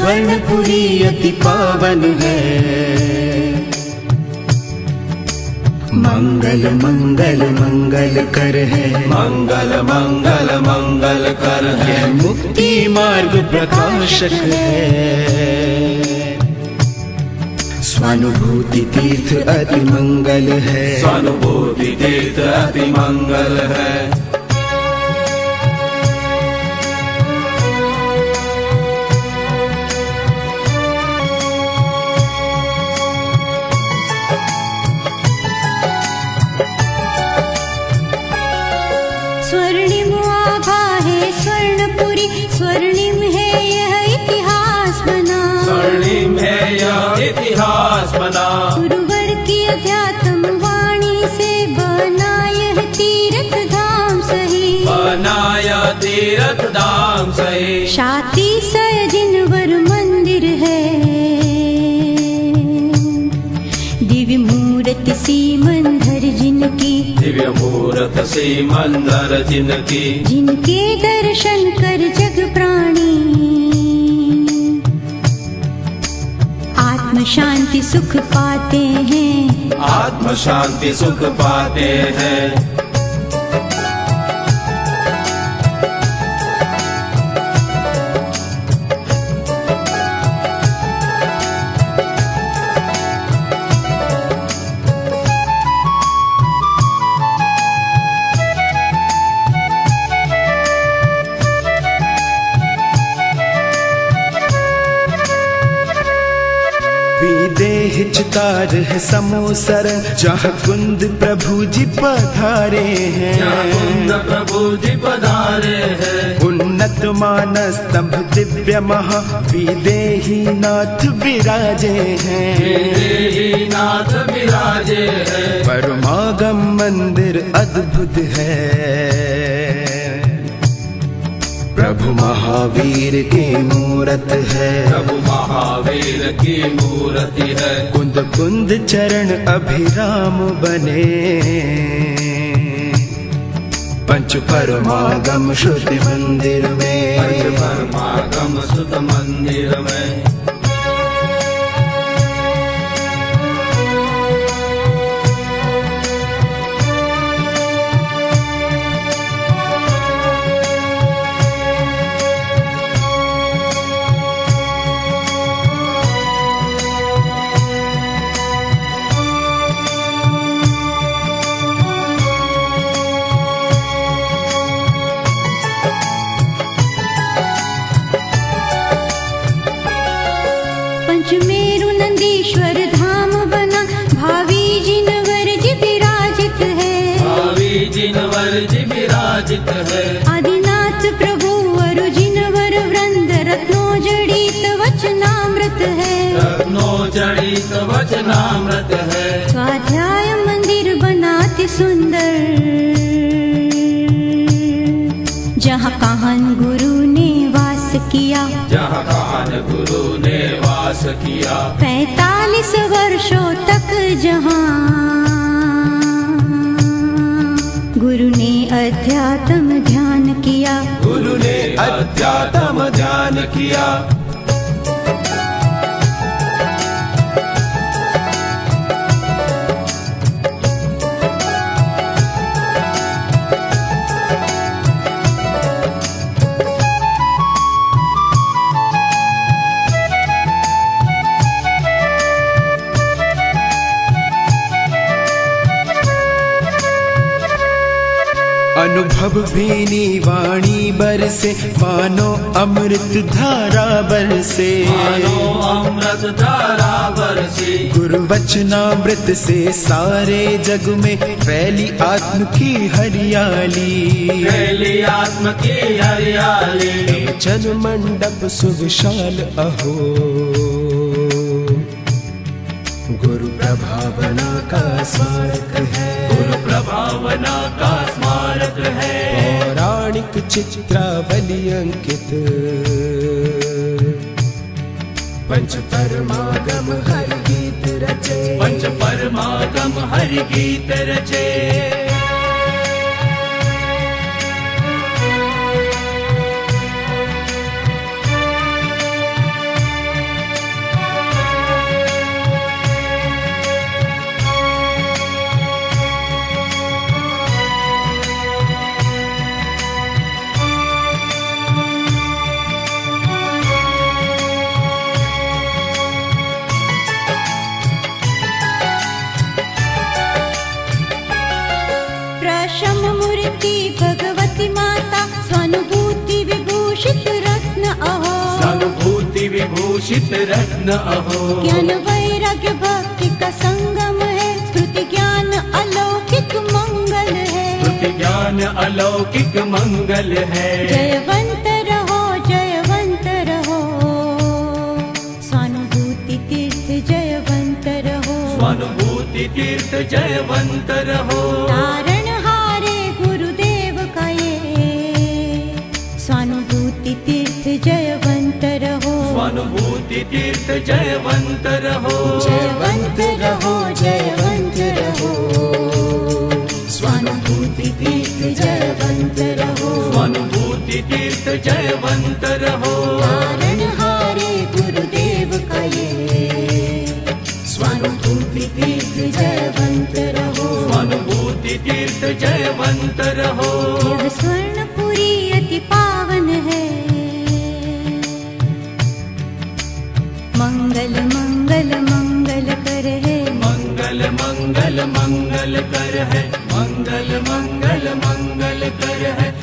स्वर्णपुरी अति पावन है। मंगल मंगल मंगल कर है, मंगल मंगल मंगल कर है। यह मुक्ति मार्ग प्रकाशक है। स्वानुभूति तीर्थ अति मंगल है, स्वानुभूति तीर्थ अति मंगल है। स्वर्णिम आभा है स्वर्णपुरी, स्वर्णिम है यह इतिहास बना, स्वर्णिम है यह इतिहास बना। गुरुवर की अध्यात्म वाणी से बना यह तीर्थ धाम सही, बना यह तीर्थ धाम सही। शाती सजिनवर मंदिर है, दिव्य मूर्ति सी मंदिर जिनकी, दिव्य मूर्त सी मंदिर जिनकी, जिनके दर्शन कर जग प्राणी आत्म शांति सुख पाते हैं, आत्म शांति सुख पाते हैं। विदेह चितार है समोसर, जहाँ कुंद प्रभु जी पधारे हैं, जहाँ कुंद प्रभु जी पधारे हैं। उन्नत मानस स्तंभ दिव्य महा विदेही नाथ विराजे हैं, विदेही नाथ विराजे हैं। परमागम मंदिर अद्भुत है, प्रभु महावीर की मूरत है, प्रभु महावीर की मूर्ति है। कुंद कुंद चरण अभिराम बने, पंच परमागम श्रुति मंदिर में, पंच परमागम सुत मंदिर में। पंचमेरु नंदीश्वर धाम बना, भावी जिनवर जी विराजित है, भावी जिनवर जी विराजित है। आदिनाथ प्रभु अरु जिनवर वृंद रत्नो जड़ित वचनामृत है, रत्नो जड़ित वचनामृत है। स्वाध्याय मंदिर बनाते सुंदर, जहाँ काहन गुरु ने वास किया, जहाँ काहन गुरु ने वास किया। 45 वर्षों तक जहाँ गुरु ने अध्यात्म ध्यान किया, गुरु ने अध्यात्म ध्यान किया। अनुभव भीनी वाणी बरसे, मानो अमृत धारा बरसे, मानो अमृत धारा बरसे। गुरु वचनामृत से सारे जग में फैली आत्म की हरियाली, फैली आत्म की हरियाली। जन मंडप सुविशाल अहो, गुरु प्रभावना का स्मारक है, गुरु प्रभावना का स्मारक है। पौराणिक चित्रावली अंकित, पंच परमागम हरि गीत रचे, पंच परमागम हरि गीत रचे। मूर्ति भगवती माता स्वानुभूति विभूषित रत्न अहो स्वानुभूति विभूषित रत्न अहो ज्ञान वैराग्य भक्ति का संगम है स्तुति ज्ञान अलौकिक मंगल है स्तुति ज्ञान अलौकिक मंगल है जयवंत रहो स्वानुभूति तीर्थ जयवंत रहो स्वानुभूति तीर्थ जयवंत रहो तारण हारे गुरुदेव का ये स्वानुभूति तीर्थ जयवंत रहो स्वानुभूति तीर्थ जयवंत रहो जयवंत रहो स्वानुभूति तीर्थ जयवंत रहो स्वानुभूति तीर्थ जयवंत रहो तारण हारे गुरुदेव का ये स्वानुभूति तीर्थ जयवंत रहो स्वानुभूति तीर्थ जयवंत रहो यह स्वर्णपुरी अति पावन है मंगल मंगल मंगल कर है मंगल मंगल मंगल कर है मंगल मंगल मंगल कर है